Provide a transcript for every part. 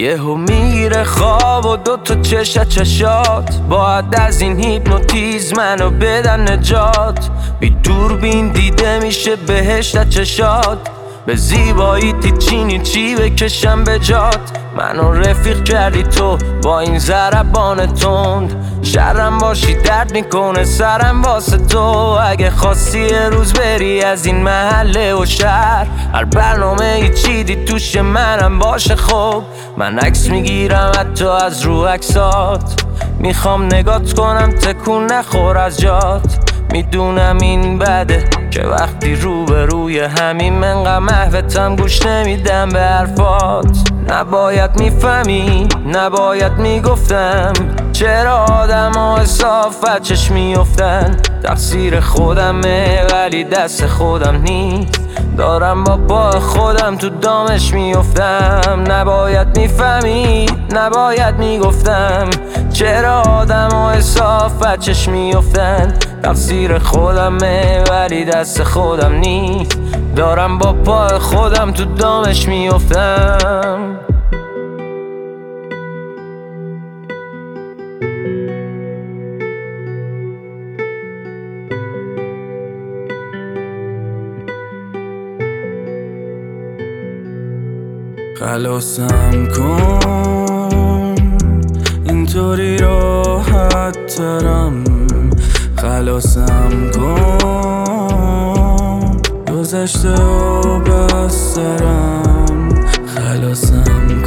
یهو میگیره خواب و دوتا چشات باید از این هیپنوتیزم منو بدن نجات. بی دوربین دیده میشه بهشت چشات، به زیبایی چینی چی بکشم به جات. منو رفیق کردی تو با این ضربان تند، شرم باشی درد میکنه سرم واسه تو. اگه خواستی یه روز بری از این محله و شهر، هر برنامه ای چیدی توش منم باشه. خب من عکس میگیرم حتی از رو عکسات، میخوام نگات کنم تکون نخور از جات. میدونم این بده که وقتی روبروی همین منقدر محوتم گوش نمیدم به حرفات. نباید میفهمی نباید میگفتم چرا آدم ها اصاف بچش میفتن. تقصیر خودمه ولی دست خودم نیست، دارم با پا خودم تو دامش میفتم. نباید میفهمی نباید میگفتم چرا آدم ها اصاف بچش میفتن. تقصیر خودمه ولی دست خودم نیست، دارم با پا خودم تو دامش میفتم. خلاصم کن اینطوری راحت ترم، خلاصم کن گذشته و بسترم. خلاصم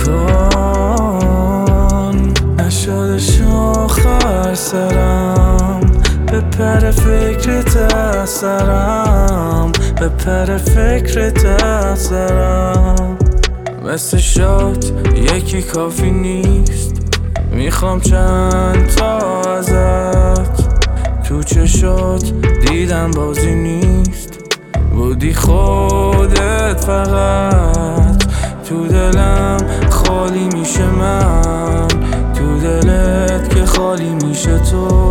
کن نشدش آخر سرم، بپر فکرت از سرم، بپر فکرت از سرم. مثل شات یکی کافی نیست، میخوام چند تا ازت. تو چشات دیدم بازی نیست، بودی خودت فقط. تو دلم خالی میشه من، تو دلت که خالی میشه تو.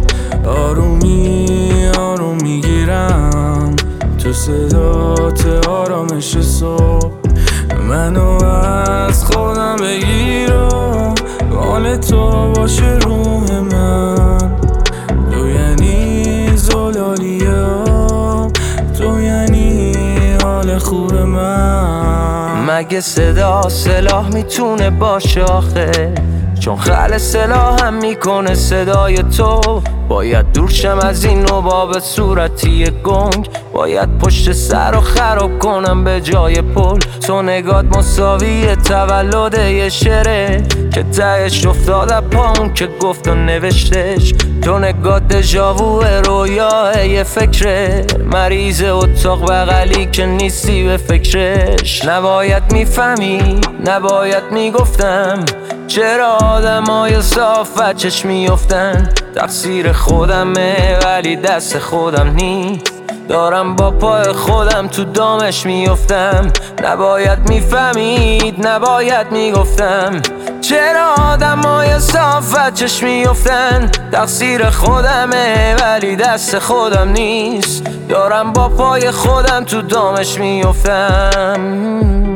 آرومی آروم میگیرم تو صدات آرامش صبح. منو از خودم بگیر و حال تو باشه روح من. تو یعنی زلالیه، تو یعنی حال خوب من. مگه صدا سلاح میتونه باشه آخه؟ چون خل سلاح هم میکنه صدای تو. باید دور شم از این نوباب صورتی گنگ، باید پشت سر رو خراب کنم به جای پل. تو نگات مساوی تولد یه شعره که تهش افتاد پاون که گفت و نوشتش. تو نگات دژاوو رویاه یه فکره، مریض اتاق بغلی که نیستی به فکرش. نباید میفهمی نباید میگفتم چرا آدم های صاف بچش میفتن. تقصیر خودمه ولی دست خودم نیست، دارم با پای خودم تو دامش میفتم. نباید میفهمید نباید میگفتم چرا آدم های صاف بچش میفتن. تقصیر خودمه ولی دست خودم نیست، دارم با پای خودم تو دامش میفتم.